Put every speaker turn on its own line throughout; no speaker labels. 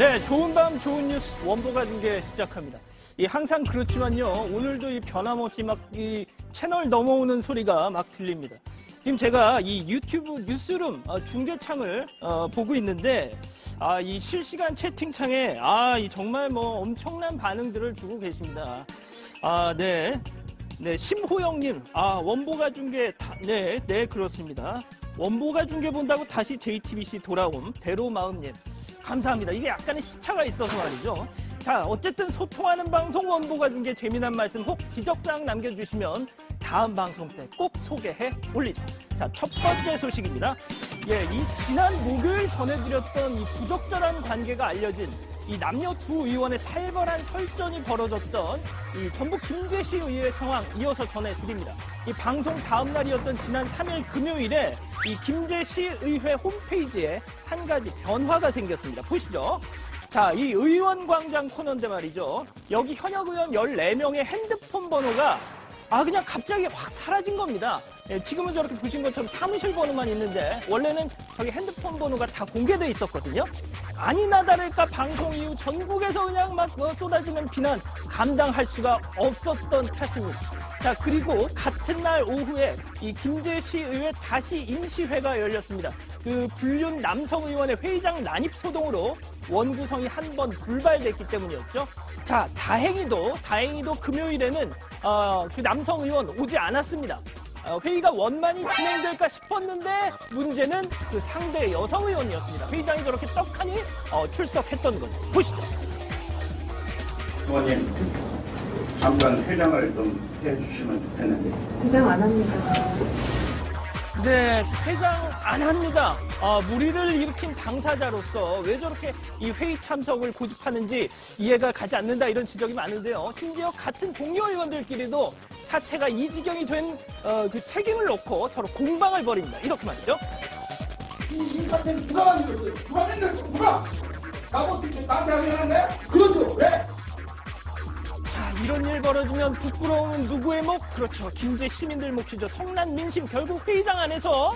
네, 좋은 밤 좋은 뉴스 원보가 중계 시작합니다. 항상 그렇지만요, 오늘도 이 변함없이 막 이 채널 넘어오는 소리가 막 들립니다. 지금 제가 이 유튜브 뉴스룸 중계창을 보고 있는데, 이 실시간 채팅창에 이 정말 뭐 엄청난 반응들을 주고 계십니다. 네, 심호영님, 원보가 중계 네 그렇습니다. 원보가 중계 본다고 다시 JTBC 돌아옴 대로마음님. 감사합니다. 이게 약간의 시차가 있어서 말이죠. 자, 어쨌든 소통하는 방송 원보가 중계 재미난 말씀 혹 지적사항 남겨주시면 다음 방송 때 꼭 소개해 올리죠. 자, 첫 번째 소식입니다. 이 지난 목요일 전해드렸던 이 부적절한 관계가 알려진 이 남녀 두 의원의 살벌한 설전이 벌어졌던 이 전북 김제시 의회 상황 이어서 전해드립니다. 이 방송 다음 날이었던 지난 3일 금요일에 이 김제시 의회 홈페이지에 한 가지 변화가 생겼습니다. 보시죠. 자, 이 의원광장 코너인데 말이죠. 여기 현역 의원 14명의 핸드폰 번호가 그냥 갑자기 확 사라진 겁니다. 지금은 저렇게 보신 것처럼 사무실 번호만 있는데 원래는 저기 핸드폰 번호가 다 공개돼 있었거든요. 아니나 다를까 방송 이후 전국에서 그냥 막 쏟아지는 비난 감당할 수가 없었던 탓입니다. 자, 그리고 같은 날 오후에 이 김제시 의회 다시 임시회가 열렸습니다. 그 불륜 남성 의원의 회의장 난입 소동으로 원구성이 한 번 불발됐기 때문이었죠. 자, 다행히도 금요일에는 그 남성 의원 오지 않았습니다. 회의가 원만히 진행될까 싶었는데 문제는 그 상대 여성 의원이었습니다. 회의장이 저렇게 떡하니 출석했던 거죠. 보시죠.
의원님, 잠깐 회장을 좀 해주시면 좋겠는데.
회장 안 합니다.
네, 퇴장 안 합니다. 무리를 일으킨 당사자로서 왜 저렇게 이 회의 참석을 고집하는지 이해가 가지 않는다 이런 지적이 많은데요. 심지어 같은 동료 의원들끼리도 사태가 이 지경이 된 그 책임을 놓고 서로 공방을 벌입니다. 이렇게 말이죠.
이 사태를 누가 만들었어요? 누가 만들었어? 누가? 나도 어떻게 나한테 하겠는데? 그렇죠. 왜?
자, 이런 일 벌어지면 부끄러움은 누구의 목? 그렇죠. 김제 시민들 몫이죠. 성난 민심 결국 회의장 안에서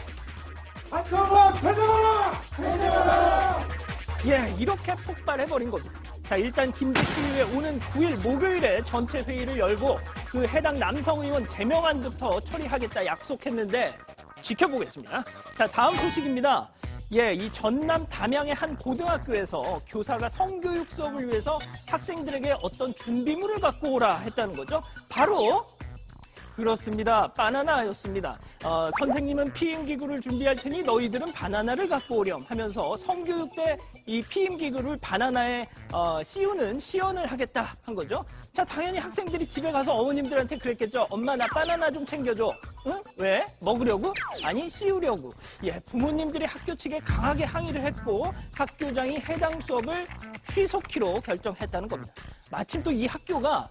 이렇게 폭발해버린 겁니다. 자, 일단 김제 시의회 오는 9일 목요일에 전체 회의를 열고 그 해당 남성 의원 제명안부터 처리하겠다 약속했는데 지켜보겠습니다. 자, 다음 소식입니다. 이 전남 담양의 한 고등학교에서 교사가 성교육 수업을 위해서 학생들에게 어떤 준비물을 갖고 오라 했다는 거죠. 바로 그렇습니다. 바나나였습니다. 선생님은 피임기구를 준비할 테니 너희들은 바나나를 갖고 오렴 하면서 성교육 때 이 피임기구를 바나나에 씌우는 시연을 하겠다 한 거죠. 자, 당연히 학생들이 집에 가서 어머님들한테 그랬겠죠. 엄마, 나 바나나 좀 챙겨줘. 응? 왜? 먹으려고? 아니, 씌우려고. 부모님들이 학교 측에 강하게 항의를 했고 학교장이 해당 수업을 취소키로 결정했다는 겁니다. 마침 또 이 학교가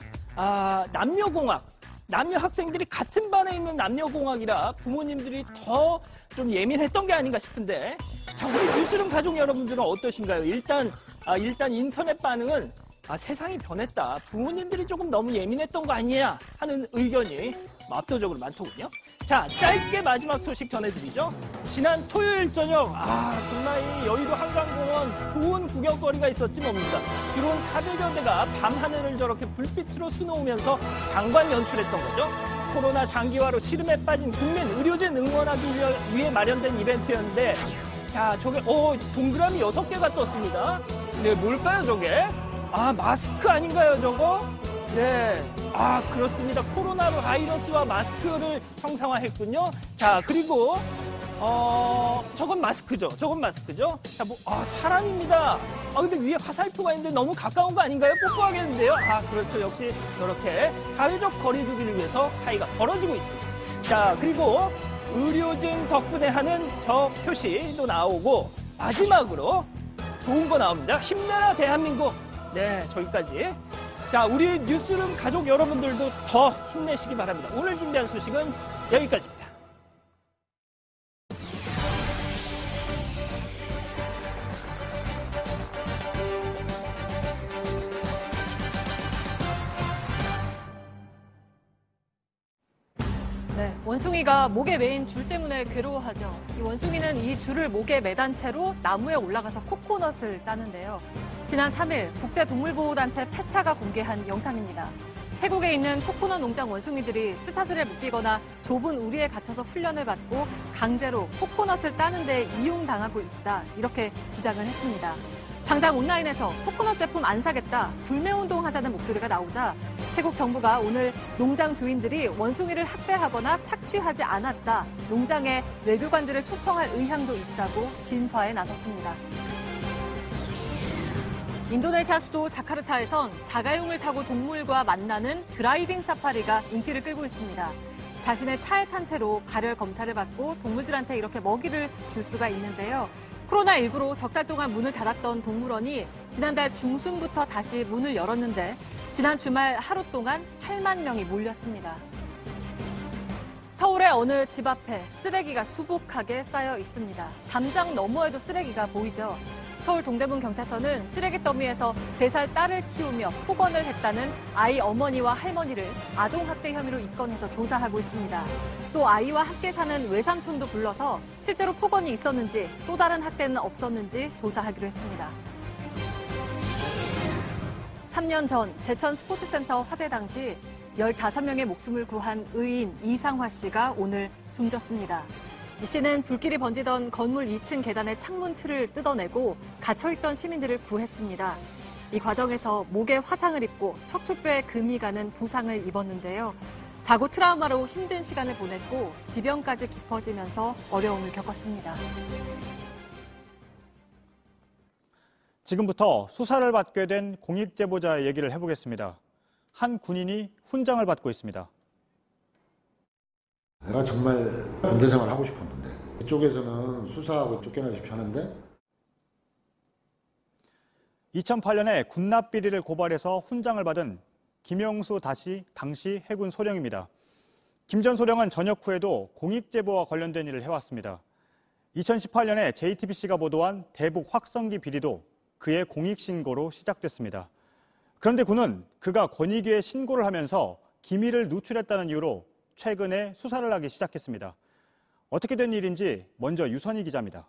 남녀 학생들이 같은 반에 있는 남녀공학이라 부모님들이 더 좀 예민했던 게 아닌가 싶은데, 자, 우리 뉴스룸 가족 여러분들은 어떠신가요? 일단 인터넷 반응은 세상이 변했다. 부모님들이 조금 너무 예민했던 거 아니냐 하는 의견이 압도적으로 많더군요. 자, 짧게 마지막 소식 전해드리죠. 지난 토요일 저녁 정말 이 여의도 한강공원 좋은 구경거리가 있었지 뭡니까. 드론 400여 대가 밤하늘을 저렇게 불빛으로 수놓으면서 장관 연출했던 거죠. 코로나 장기화로 시름에 빠진 국민 의료진 응원하기 위해 마련된 이벤트였는데, 자, 저게 동그라미 6개가 떴습니다. 네, 뭘까요 저게? 마스크 아닌가요, 저거? 네. 그렇습니다. 코로나 바이러스와 마스크를 형상화했군요. 자, 그리고, 저건 마스크죠. 자, 사람입니다. 근데 위에 화살표가 있는데 너무 가까운 거 아닌가요? 뽀뽀하겠는데요? 그렇죠. 역시 저렇게 사회적 거리두기를 위해서 사이가 벌어지고 있습니다. 자, 그리고 의료진 덕분에 하는 저 표시도 나오고, 마지막으로 좋은 거 나옵니다. 힘내라, 대한민국. 네, 저기까지. 자, 우리 뉴스룸 가족 여러분들도 더 힘내시기 바랍니다. 오늘 준비한 소식은 여기까지입니다.
네. 원숭이가 목에 매인 줄 때문에 괴로워하죠. 이 원숭이는 이 줄을 목에 매단 채로 나무에 올라가서 코코넛을 따는데요. 지난 3일 국제동물보호단체 페타가 공개한 영상입니다. 태국에 있는 코코넛 농장 원숭이들이 쇠사슬에 묶이거나 좁은 우리에 갇혀서 훈련을 받고 강제로 코코넛을 따는 데 이용당하고 있다. 이렇게 주장을 했습니다. 당장 온라인에서 코코넛 제품 안 사겠다, 불매운동하자는 목소리가 나오자 태국 정부가 오늘 농장 주인들이 원숭이를 학대하거나 착취하지 않았다, 농장에 외교관들을 초청할 의향도 있다고 진화에 나섰습니다. 인도네시아 수도 자카르타에선 자가용을 타고 동물과 만나는 드라이빙 사파리가 인기를 끌고 있습니다. 자신의 차에 탄 채로 발열 검사를 받고 동물들한테 이렇게 먹이를 줄 수가 있는데요. 코로나19로 석 달 동안 문을 닫았던 동물원이 지난달 중순부터 다시 문을 열었는데 지난 주말 하루 동안 8만 명이 몰렸습니다. 서울의 어느 집 앞에 쓰레기가 수북하게 쌓여 있습니다. 담장 너머에도 쓰레기가 보이죠. 서울 동대문 경찰서는 쓰레기 더미에서 3살 딸을 키우며 폭언을 했다는 아이 어머니와 할머니를 아동학대 혐의로 입건해서 조사하고 있습니다. 또 아이와 함께 사는 외삼촌도 불러서 실제로 폭언이 있었는지 또 다른 학대는 없었는지 조사하기로 했습니다. 3년 전 제천 스포츠센터 화재 당시 15명의 목숨을 구한 의인 이상화 씨가 오늘 숨졌습니다. 이 씨는 불길이 번지던 건물 2층 계단의 창문 틀을 뜯어내고 갇혀있던 시민들을 구했습니다. 이 과정에서 목에 화상을 입고 척추뼈에 금이 가는 부상을 입었는데요. 사고 트라우마로 힘든 시간을 보냈고 지병까지 깊어지면서 어려움을 겪었습니다.
지금부터 수사를 받게 된 공익제보자의 얘기를 해보겠습니다. 한 군인이 훈장을 받고 있습니다.
내가 정말 군대 생활 하고 싶었는데 이쪽에서는 수사하고 쫓겨나십시오 하는데
2008년에 군납 비리를 고발해서 훈장을 받은 김영수 당시 해군 소령입니다. 김 전 소령은 전역 후에도 공익제보와 관련된 일을 해왔습니다. 2018년에 JTBC가 보도한 대북 확성기 비리도 그의 공익신고로 시작됐습니다. 그런데 군은 그가 권익위에 신고를 하면서 기밀을 누출했다는 이유로 최근에 수사를 하기 시작했습니다. 어떻게 된 일인지 먼저 유선희 기자입니다.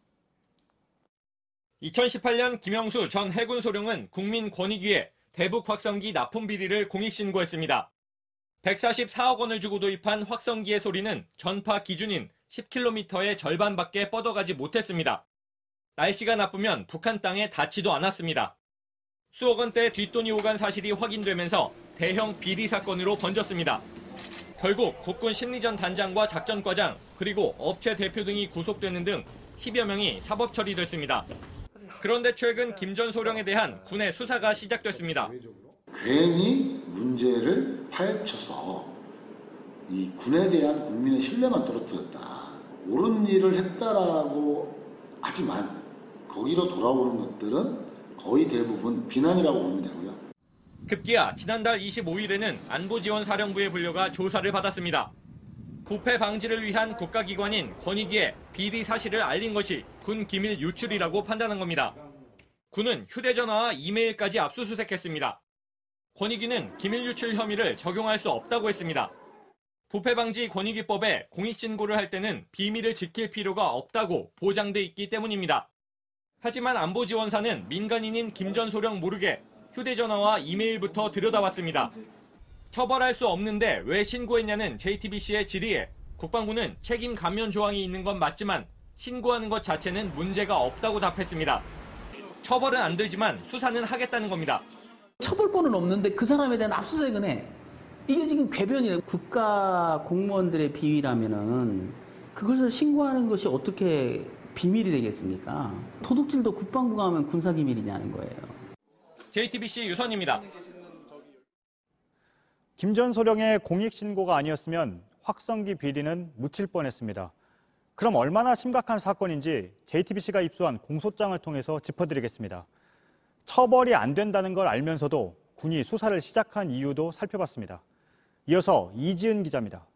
2018년 김영수 전 해군 소령은 국민권익위에 대북 확성기 납품 비리를 공익신고했습니다. 144억 원을 주고 도입한 확성기의 소리는 전파 기준인 10km의 절반밖에 뻗어가지 못했습니다. 날씨가 나쁘면 북한 땅에 닿지도 않았습니다. 수억 원대 뒷돈이 오간 사실이 확인되면서 대형 비리 사건으로 번졌습니다. 결국 국군 심리전 단장과 작전과장 그리고 업체 대표 등이 구속되는 등 10여 명이 사법 처리됐습니다. 그런데 최근 김 전 소령에 대한 군의 수사가 시작됐습니다.
괜히 문제를 파헤쳐서 이 군에 대한 국민의 신뢰만 떨어뜨렸다. 옳은 일을 했다라고 하지만 거기로 돌아오는 것들은 거의 대부분 비난이라고 보면 되고요.
급기야 지난달 25일에는 안보지원사령부에 불려가 조사를 받았습니다. 부패 방지를 위한 국가기관인 권익위에 비리 사실을 알린 것이 군 기밀 유출이라고 판단한 겁니다. 군은 휴대전화와 이메일까지 압수수색했습니다. 권익위는 기밀 유출 혐의를 적용할 수 없다고 했습니다. 부패 방지 권익위법에 공익신고를 할 때는 비밀을 지킬 필요가 없다고 보장돼 있기 때문입니다. 하지만 안보지원사는 민간인인 김 전 소령 모르게 휴대전화와 이메일부터 들여다봤습니다. 처벌할 수 없는데 왜 신고했냐는 JTBC의 질의에 국방부는 책임 감면 조항이 있는 건 맞지만 신고하는 것 자체는 문제가 없다고 답했습니다. 처벌은 안 되지만 수사는 하겠다는 겁니다.
처벌권은 없는데 그 사람에 대한 압수수색은 해. 이게 지금 궤변이에요. 국가 공무원들의 비위라면은 그것을 신고하는 것이 어떻게 비밀이 되겠습니까? 도둑질도 국방부가 하면 군사기밀이냐는 거예요.
JTBC 유선입니다.
김 전 소령의 공익신고가 아니었으면 확성기 비리는 묻힐 뻔했습니다. 그럼 얼마나 심각한 사건인지 JTBC가 입수한 공소장을 통해서 짚어드리겠습니다. 처벌이 안 된다는 걸 알면서도 군이 수사를 시작한 이유도 살펴봤습니다. 이어서 이지은 기자입니다.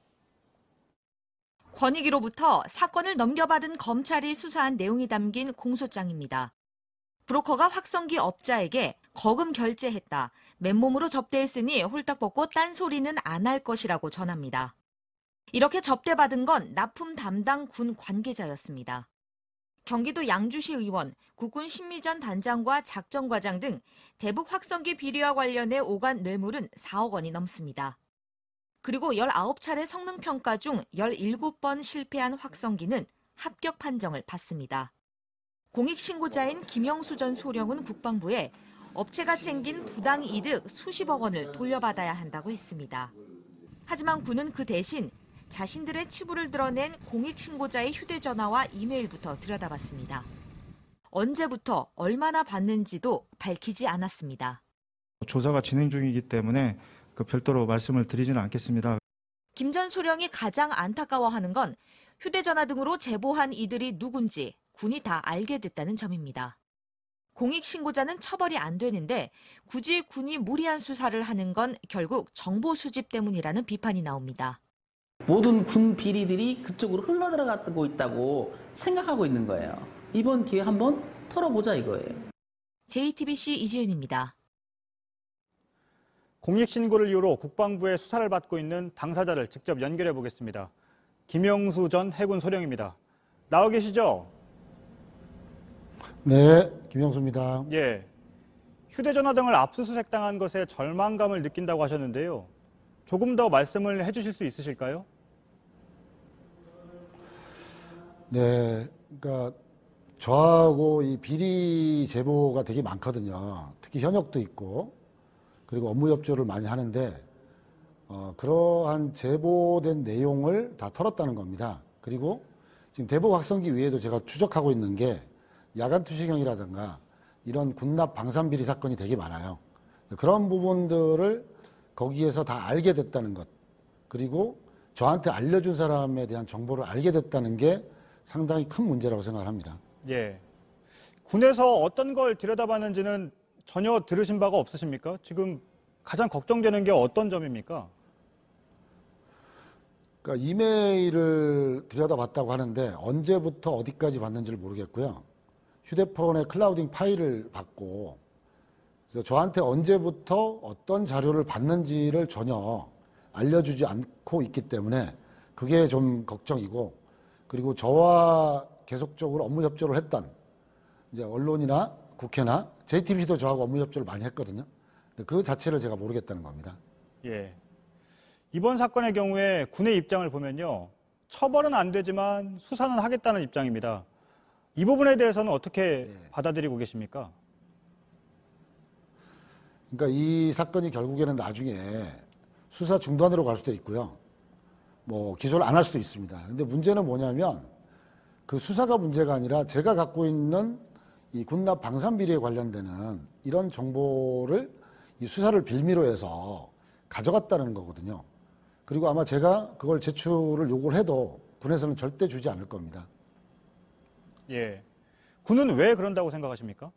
권익위로부터 사건을 넘겨받은 검찰이 수사한 내용이 담긴 공소장입니다. 브로커가 확성기 업자에게 거금 결제했다. 맨몸으로 접대했으니 홀딱 벗고 딴소리는 안 할 것이라고 전합니다. 이렇게 접대받은 건 납품 담당 군 관계자였습니다. 경기도 양주시 의원, 국군 심리전 단장과 작전과장 등 대북 확성기 비리와 관련해 오간 뇌물은 4억 원이 넘습니다. 그리고 19차례 성능평가 중 17번 실패한 확성기는 합격 판정을 받습니다. 공익신고자인 김영수 전 소령은 국방부에 업체가 챙긴 부당 이득 수십억 원을 돌려받아야 한다고 했습니다. 하지만 군은 그 대신 자신들의 치부를 드러낸 공익신고자의 휴대전화와 이메일부터 들여다봤습니다. 언제부터 얼마나 받는지도 밝히지 않았습니다.
조사가 진행 중이기 때문에 별도로 말씀을 드리지는 않겠습니다.
김 전 소령이 가장 안타까워하는 건 휴대전화 등으로 제보한 이들이 누군지 군이 다 알게 됐다는 점입니다. 공익신고자는 처벌이 안 되는데 굳이 군이 무리한 수사를 하는 건 결국 정보 수집 때문이라는 비판이 나옵니다.
모든 군 비리들이 그쪽으로 흘러들어가고 있다고 생각하고 있는 거예요. 이번 기회에 한번 털어보자 이거예요.
JTBC 이지은입니다.
공익신고를 이유로 국방부의 수사를 받고 있는 당사자를 직접 연결해 보겠습니다. 김영수 전 해군 소령입니다. 나와 계시죠?
네, 김영수입니다.
예. 휴대전화 등을 압수수색당한 것에 절망감을 느낀다고 하셨는데요. 조금 더 말씀을 해주실 수 있으실까요?
네, 그러니까 저하고 이 비리 제보가 되게 많거든요. 특히 현역도 있고 그리고 업무 협조를 많이 하는데 그러한 제보된 내용을 다 털었다는 겁니다. 그리고 지금 대북 확성기 외에도 제가 추적하고 있는 게 야간 투시경이라든가 이런 군납 방산 비리 사건이 되게 많아요. 그런 부분들을 거기에서 다 알게 됐다는 것, 그리고 저한테 알려준 사람에 대한 정보를 알게 됐다는 게 상당히 큰 문제라고 생각을 합니다.
예. 군에서 어떤 걸 들여다봤는지는 전혀 들으신 바가 없으십니까? 지금 가장 걱정되는 게 어떤 점입니까?
그러니까 이메일을 들여다봤다고 하는데 언제부터 어디까지 봤는지를 모르겠고요. 휴대폰에 클라우딩 파일을 받고 그래서 저한테 언제부터 어떤 자료를 받는지를 전혀 알려주지 않고 있기 때문에 그게 좀 걱정이고, 그리고 저와 계속적으로 업무 협조를 했던 이제 언론이나 국회나 JTBC도 저하고 업무 협조를 많이 했거든요. 근데 그 자체를 제가 모르겠다는 겁니다.
예. 이번 사건의 경우에 군의 입장을 보면요. 처벌은 안 되지만 수사는 하겠다는 입장입니다. 이 부분에 대해서는 어떻게 받아들이고 계십니까?
그러니까 이 사건이 결국에는 나중에 수사 중단으로 갈 수도 있고요. 뭐 기소를 안 할 수도 있습니다. 근데 문제는 뭐냐면 그 수사가 문제가 아니라 제가 갖고 있는 이 군납 방산 비리에 관련되는 이런 정보를 이 수사를 빌미로 해서 가져갔다는 거거든요. 그리고 아마 제가 그걸 제출을 요구를 해도 군에서는 절대 주지 않을 겁니다.
예. 군은 왜 그런다고 생각하십니까?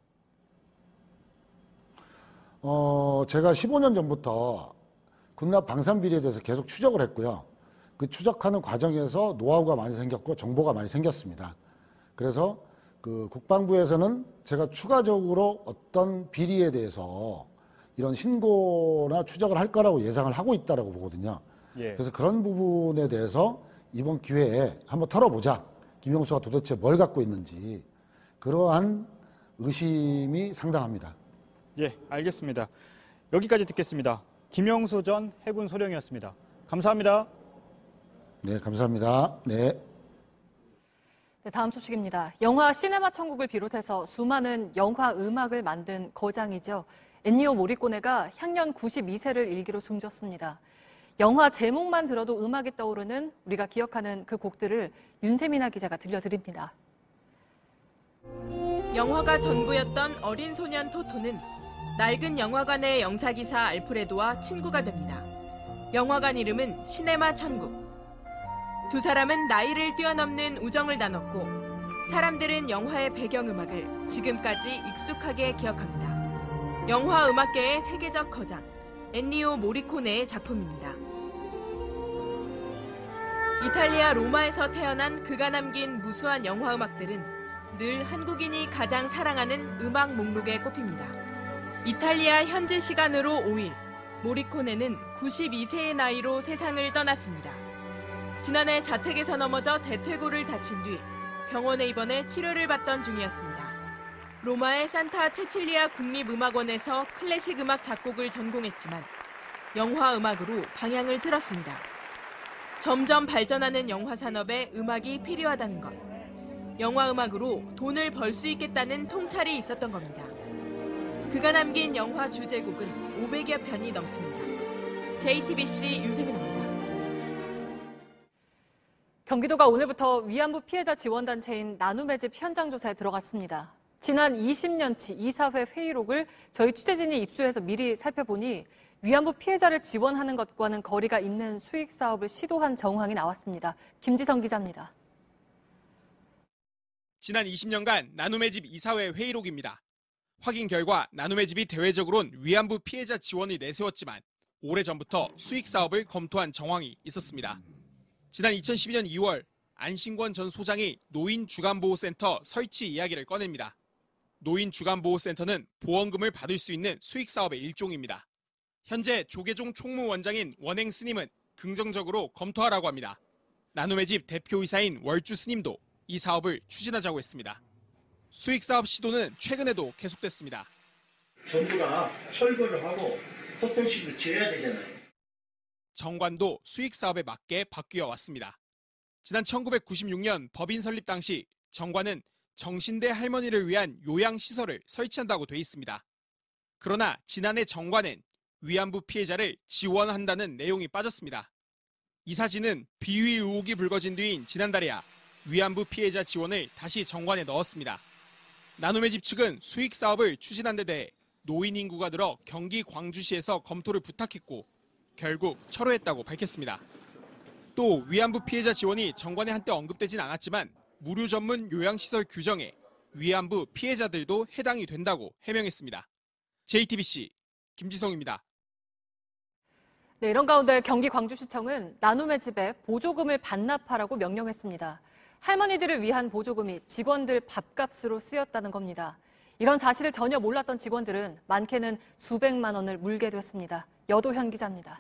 제가 15년 전부터 군납 방산 비리에 대해서 계속 추적을 했고요. 그 추적하는 과정에서 노하우가 많이 생겼고 정보가 많이 생겼습니다. 그래서 그 국방부에서는 제가 추가적으로 어떤 비리에 대해서 이런 신고나 추적을 할 거라고 예상을 하고 있다라고 보거든요.
예.
그래서 그런 부분에 대해서 이번 기회에 한번 털어보자. 김영수가 도대체 뭘 갖고 있는지 그러한 의심이 상당합니다.
예, 알겠습니다. 여기까지 듣겠습니다. 김영수 전 해군 소령이었습니다. 감사합니다.
네, 감사합니다. 네.
네, 다음 소식입니다. 영화 시네마 천국을 비롯해서 수많은 영화 음악을 만든 거장이죠. 엔니오 모리꼬네가 향년 92세를 일기로 숨졌습니다. 영화 제목만 들어도 음악이 떠오르는 우리가 기억하는 그 곡들을 윤세민아 기자가 들려드립니다.
영화가 전부였던 어린 소년 토토는 낡은 영화관의 영사기사 알프레도와 친구가 됩니다. 영화관 이름은 시네마 천국. 두 사람은 나이를 뛰어넘는 우정을 나눴고 사람들은 영화의 배경음악을 지금까지 익숙하게 기억합니다. 영화 음악계의 세계적 거장 엔니오 모리코네의 작품입니다. 이탈리아 로마에서 태어난 그가 남긴 무수한 영화 음악들은 늘 한국인이 가장 사랑하는 음악 목록에 꼽힙니다. 이탈리아 현지 시간으로 5일, 모리코네는 92세의 나이로 세상을 떠났습니다. 지난해 자택에서 넘어져 대퇴골을 다친 뒤 병원에 입원해 치료를 받던 중이었습니다. 로마의 산타 체칠리아 국립음악원에서 클래식 음악 작곡을 전공했지만 영화 음악으로 방향을 틀었습니다. 점점 발전하는 영화 산업에 음악이 필요하다는 것. 영화 음악으로 돈을 벌 수 있겠다는 통찰이 있었던 겁니다. 그가 남긴 영화 주제곡은 500여 편이 넘습니다. JTBC 윤세민입니다.
경기도가 오늘부터 위안부 피해자 지원단체인 나눔의 집 현장 조사에 들어갔습니다. 지난 20년치 이사회 회의록을 저희 취재진이 입수해서 미리 살펴보니 위안부 피해자를 지원하는 것과는 거리가 있는 수익 사업을 시도한 정황이 나왔습니다. 김지성 기자입니다.
지난 20년간 나눔의 집 이사회 회의록입니다. 확인 결과 나눔의 집이 대외적으론 위안부 피해자 지원을 내세웠지만 오래전부터 수익 사업을 검토한 정황이 있었습니다. 지난 2012년 2월 안신권 전 소장이 노인 주간보호센터 설치 이야기를 꺼냅니다. 노인 주간보호센터는 보험금을 받을 수 있는 수익 사업의 일종입니다. 현재 조계종 총무원장인 원행 스님은 긍정적으로 검토하라고 합니다. 나눔의 집 대표이사인 월주 스님도 이 사업을 추진하자고 했습니다. 수익 사업 시도는 최근에도 계속됐습니다.
전부 다 철거를 하고 포토식을 지어야 되잖아요.
정관도 수익 사업에 맞게 바뀌어 왔습니다. 지난 1996년 법인 설립 당시 정관은 정신대 할머니를 위한 요양시설을 설치한다고 돼 있습니다. 그러나 지난해 정관엔 위안부 피해자를 지원한다는 내용이 빠졌습니다. 이 사진은 비위 의혹이 불거진 뒤인 지난달에야 위안부 피해자 지원을 다시 정관에 넣었습니다. 나눔의 집 측은 수익 사업을 추진한 데 대해 노인 인구가 늘어 경기 광주시에서 검토를 부탁했고 결국 철회했다고 밝혔습니다. 또 위안부 피해자 지원이 정관에 한때 언급되진 않았지만 무료 전문 요양시설 규정에 위안부 피해자들도 해당이 된다고 해명했습니다. JTBC 김지성입니다.
네, 이런 가운데 경기 광주시청은 나눔의 집에 보조금을 반납하라고 명령했습니다. 할머니들을 위한 보조금이 직원들 밥값으로 쓰였다는 겁니다. 이런 사실을 전혀 몰랐던 직원들은 많게는 수백만 원을 물게 됐습니다. 여도현 기자입니다.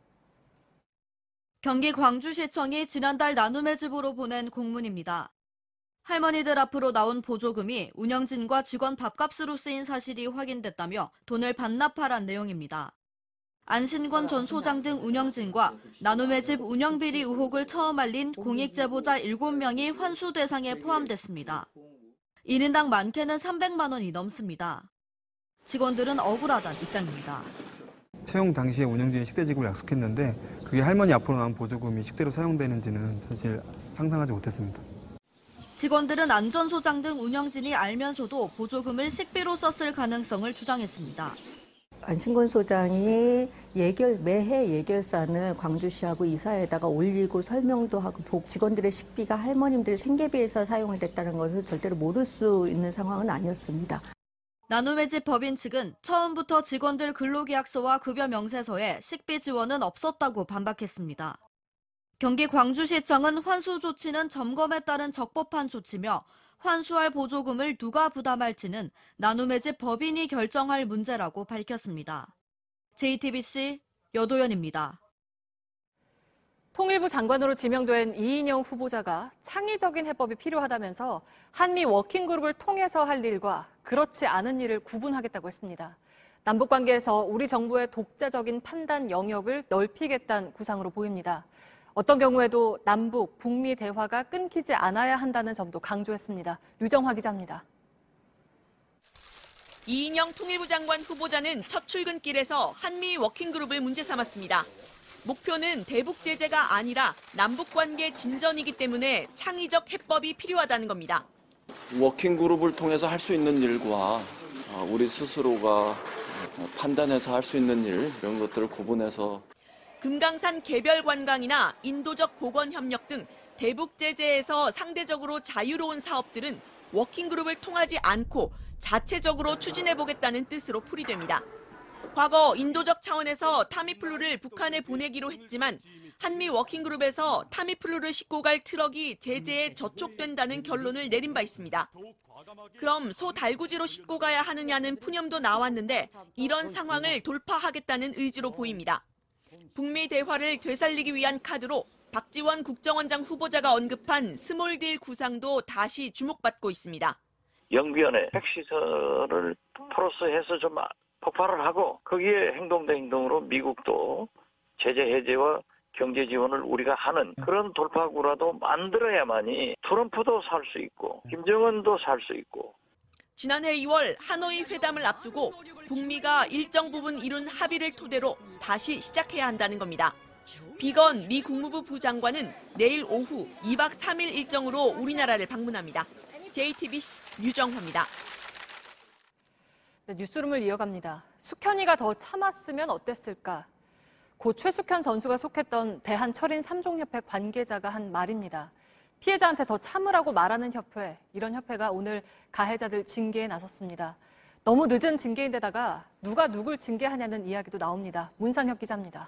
경기 광주시청이 지난달 나눔의 집으로 보낸 공문입니다. 할머니들 앞으로 나온 보조금이 운영진과 직원 밥값으로 쓰인 사실이 확인됐다며 돈을 반납하란 내용입니다. 안신권 전 소장 등 운영진과 나눔의 집 운영비리 의혹을 처음 알린 공익제보자 7명이 환수 대상에 포함됐습니다. 1인당 많게는 300만 원이 넘습니다. 직원들은 억울하다는 입장입니다.
채용 당시에 운영진이 식대지급을 약속했는데 그게 할머니 앞으로 나온 보조금이 식대로 사용되는지는 사실 상상하지 못했습니다.
직원들은 안 전 소장 등 운영진이 알면서도 보조금을 식비로 썼을 가능성을 주장했습니다.
안신권 소장이 매해 예결산을 광주시하고 이사회에다가 올리고 설명도 하고 직원들의 식비가 할머님들의 생계비에서 사용이 됐다는 것을 절대로 모를 수 있는 상황은 아니었습니다.
나눔의 집 법인 측은 처음부터 직원들 근로계약서와 급여 명세서에 식비 지원은 없었다고 반박했습니다. 경기 광주시청은 환수 조치는 점검에 따른 적법한 조치며 환수할 보조금을 누가 부담할지는 나눔의 집 법인이 결정할 문제라고 밝혔습니다. JTBC 여도현입니다.
통일부 장관으로 지명된 이인영 후보자가 창의적인 해법이 필요하다면서 한미 워킹그룹을 통해서 할 일과 그렇지 않은 일을 구분하겠다고 했습니다. 남북관계에서 우리 정부의 독자적인 판단 영역을 넓히겠다는 구상으로 보입니다. 어떤 경우에도 남북, 북미 대화가 끊기지 않아야 한다는 점도 강조했습니다. 류정화 기자입니다.
이인영 통일부 장관 후보자는 첫 출근길에서 한미 워킹그룹을 문제 삼았습니다. 목표는 대북 제재가 아니라 남북관계 진전이기 때문에 창의적 해법이 필요하다는 겁니다.
워킹그룹을 통해서 할 수 있는 일과 우리 스스로가 판단해서 할 수 있는 일, 이런 것들을 구분해서
금강산 개별 관광이나 인도적 보건 협력 등 대북 제재에서 상대적으로 자유로운 사업들은 워킹그룹을 통하지 않고 자체적으로 추진해보겠다는 뜻으로 풀이됩니다. 과거 인도적 차원에서 타미플루를 북한에 보내기로 했지만 한미 워킹그룹에서 타미플루를 싣고 갈 트럭이 제재에 저촉된다는 결론을 내린 바 있습니다. 그럼 소 달구지로 싣고 가야 하느냐는 푸념도 나왔는데 이런 상황을 돌파하겠다는 의지로 보입니다. 북미 대화를 되살리기 위한 카드로 박지원 국정원장 후보자가 언급한 스몰딜 구상도 다시 주목받고 있습니다.
영변에 핵시설을 프로스해서 좀 폭발을 하고 거기에 행동 대 행동으로 미국도 제재 해제와 경제 지원을 우리가 하는 그런 돌파구라도 만들어야만이 트럼프도 살 수 있고 김정은도 살 수 있고.
지난해 2월 하노이 회담을 앞두고 북미가 일정 부분 이룬 합의를 토대로 다시 시작해야 한다는 겁니다. 비건 미 국무부 부장관은 내일 오후 2박 3일 일정으로 우리나라를 방문합니다. JTBC 유정화입니다.
네, 뉴스룸을 이어갑니다. 숙현이가 더 참았으면 어땠을까? 고 최숙현 선수가 속했던 대한철인 3종협회 관계자가 한 말입니다. 피해자한테 더 참으라고 말하는 협회, 이런 협회가 오늘 가해자들 징계에 나섰습니다. 너무 늦은 징계인데다가 누가 누굴 징계하냐는 이야기도 나옵니다. 문상혁 기자입니다.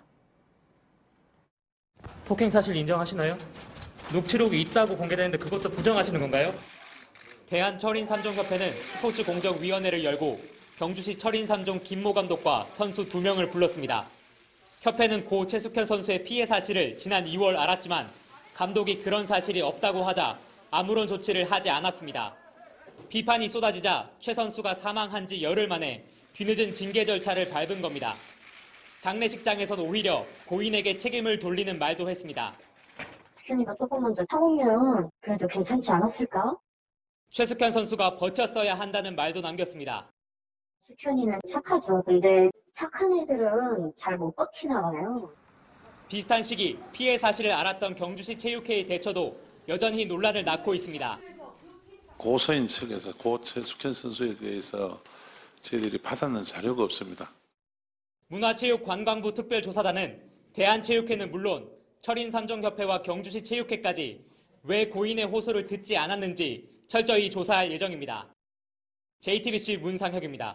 폭행 사실 인정하시나요? 녹취록이 있다고 공개되는데 그것도 부정하시는 건가요? 대한철인 3종협회는 스포츠 공정위원회를 열고 경주시 철인 3종 김모 감독과 선수 2명을 불렀습니다. 협회는 고 최숙현 선수의 피해 사실을 지난 2월 알았지만 감독이 그런 사실이 없다고 하자 아무런 조치를 하지 않았습니다. 비판이 쏟아지자 최 선수가 사망한 지 열흘 만에 뒤늦은 징계 절차를 밟은 겁니다. 장례식장에서는 오히려 고인에게 책임을 돌리는 말도 했습니다.
숙현이가 조금만 더 참으면 그래도 괜찮지 않았을까?
최숙현 선수가 버텼어야 한다는 말도 남겼습니다.
숙현이는 착하죠. 근데 착한 애들은 잘 못 버티나 봐요.
비슷한 시기 피해 사실을 알았던 경주시 체육회의 대처도 여전히 논란을 낳고 있습니다.
고소인 측에서 고 최숙현 선수에 대해서 저희들이 받았는 자료가 없습니다.
문화체육관광부 특별조사단은 대한체육회는 물론 철인 3종협회와 경주시 체육회까지 왜 고인의 호소를 듣지 않았는지 철저히 조사할 예정입니다. JTBC 문상혁입니다.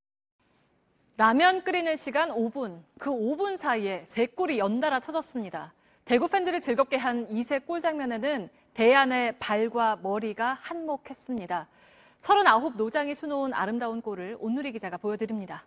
라면 끓이는 시간 5분, 그 5분 사이에 3골이 연달아 터졌습니다. 대구 팬들을 즐겁게 한 이 세 골 장면에는 대안의 발과 머리가 한몫했습니다. 39 노장이 수놓은 아름다운 골을 온누리 기자가 보여드립니다.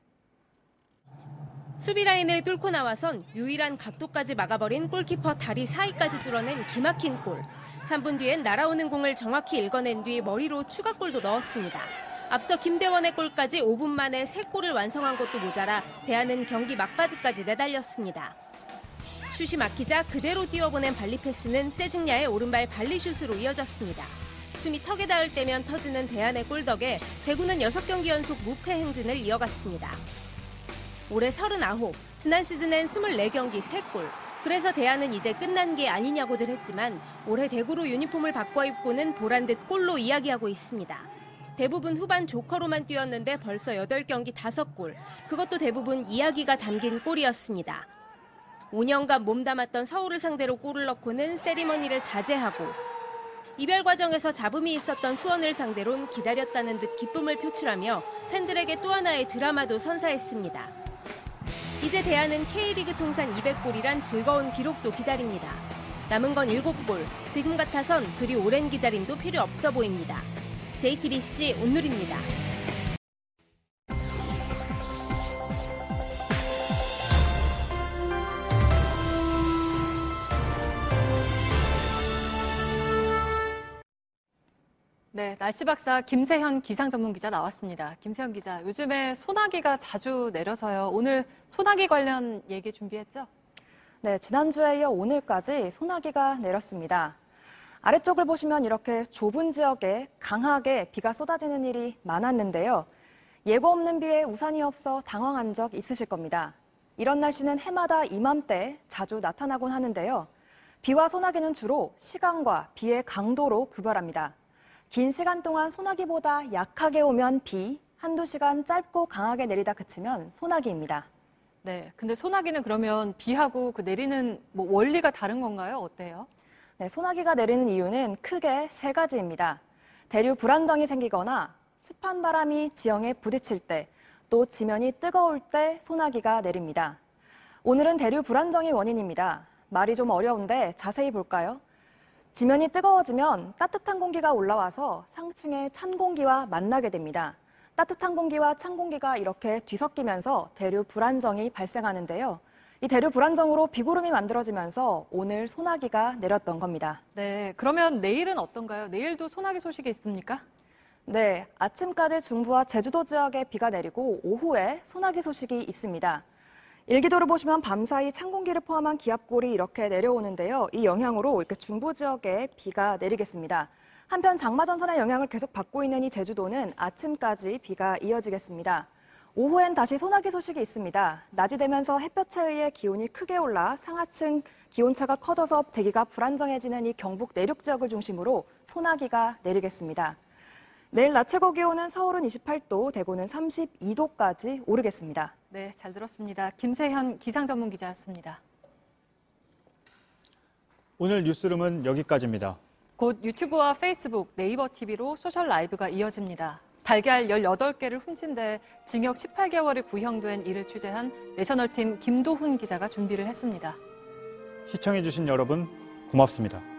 수비 라인을 뚫고 나와선 유일한 각도까지 막아버린 골키퍼 다리 사이까지 뚫어낸 기막힌 골. 3분 뒤엔 날아오는 공을 정확히 읽어낸 뒤 머리로 추가골도 넣었습니다. 앞서 김대원의 골까지 5분 만에 3골을 완성한 것도 모자라 대안은 경기 막바지까지 내달렸습니다. 슛이 막히자 그대로 띄워보낸 발리 패스는 세징야의 오른발 발리슛으로 이어졌습니다. 숨이 턱에 닿을 때면 터지는 대안의 골 덕에 대구는 6경기 연속 무패 행진을 이어갔습니다. 올해 39, 지난 시즌엔 24경기 3골. 그래서 대안은 이제 끝난 게 아니냐고들 했지만 올해 대구로 유니폼을 바꿔 입고는 보란 듯 골로 이야기하고 있습니다. 대부분 후반 조커로만 뛰었는데 벌써 8경기 5골. 그것도 대부분 이야기가 담긴 골이었습니다. 5년간 몸담았던 서울을 상대로 골을 넣고는 세리머니를 자제하고 이별 과정에서 잡음이 있었던 수원을 상대론 기다렸다는 듯 기쁨을 표출하며 팬들에게 또 하나의 드라마도 선사했습니다. 이제 대안은 K리그 통산 200골이란 즐거운 기록도 기다립니다. 남은 건 7골. 지금 같아선 그리 오랜 기다림도 필요 없어 보입니다. JTBC 온누리입니다.
네, 날씨 박사 김세현 기상 전문 기자 나왔습니다. 김세현 기자, 요즘에 소나기가 자주 내려서요. 오늘 소나기 관련 얘기 준비했죠?
네, 지난주에 이어 오늘까지 소나기가 내렸습니다. 아래쪽을 보시면 이렇게 좁은 지역에 강하게 비가 쏟아지는 일이 많았는데요. 예고 없는 비에 우산이 없어 당황한 적 있으실 겁니다. 이런 날씨는 해마다 이맘때 자주 나타나곤 하는데요. 비와 소나기는 주로 시간과 비의 강도로 구별합니다. 긴 시간 동안 소나기보다 약하게 오면 비, 한두 시간 짧고 강하게 내리다 그치면 소나기입니다.
네, 근데 소나기는 그러면 비하고 그 내리는 원리가 다른 건가요? 어때요?
네, 소나기가 내리는 이유는 크게 3가지입니다. 대류 불안정이 생기거나 습한 바람이 지형에 부딪힐 때, 또 지면이 뜨거울 때 소나기가 내립니다. 오늘은 대류 불안정이 원인입니다. 말이 좀 어려운데 자세히 볼까요? 지면이 뜨거워지면 따뜻한 공기가 올라와서 상층의 찬 공기와 만나게 됩니다. 따뜻한 공기와 찬 공기가 이렇게 뒤섞이면서 대류 불안정이 발생하는데요. 이 대류 불안정으로 비구름이 만들어지면서 오늘 소나기가 내렸던 겁니다.
네, 그러면 내일은 어떤가요? 내일도 소나기 소식이 있습니까?
네, 아침까지 중부와 제주도 지역에 비가 내리고 오후에 소나기 소식이 있습니다. 일기도를 보시면 밤사이 찬 공기를 포함한 기압골이 이렇게 내려오는데요. 이 영향으로 이렇게 중부 지역에 비가 내리겠습니다. 한편 장마전선의 영향을 계속 받고 있는 이 제주도는 아침까지 비가 이어지겠습니다. 오후엔 다시 소나기 소식이 있습니다. 낮이 되면서 햇볕에 의해 기온이 크게 올라 상하층 기온차가 커져서 대기가 불안정해지는 이 경북 내륙 지역을 중심으로 소나기가 내리겠습니다. 내일 낮 최고 기온은 서울은 28도, 대구는 32도까지 오르겠습니다.
네, 잘 들었습니다. 김세현 기상전문기자였습니다.
오늘 뉴스룸은 여기까지입니다.
곧 유튜브와 페이스북, 네이버 TV로 소셜 라이브가 이어집니다. 달걀 18개를 훔친 데 징역 18개월이 구형된 이를 취재한 내셔널팀 김도훈 기자가 준비를 했습니다.
시청해주신 여러분 고맙습니다.